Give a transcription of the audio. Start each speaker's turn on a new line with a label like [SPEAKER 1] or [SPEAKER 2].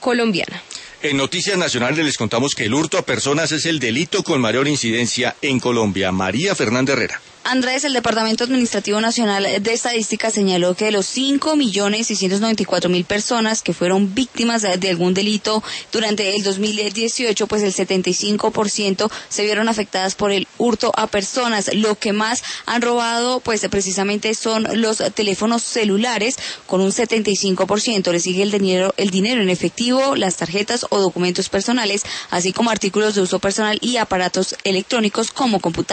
[SPEAKER 1] colombiana.
[SPEAKER 2] En Noticias Nacionales les contamos que el hurto a personas es el delito con mayor incidencia en Colombia. María Fernanda Herrera.
[SPEAKER 3] Andrés, el Departamento Administrativo Nacional de Estadística señaló que de los 5.694.000 personas que fueron víctimas de algún delito durante el 2018, pues el 75% se vieron afectadas por el hurto a personas. Lo que más han robado, pues precisamente son los teléfonos celulares, con un 75%. Le sigue el dinero en efectivo, las tarjetas o documentos personales, así como artículos de uso personal y aparatos electrónicos como computadores.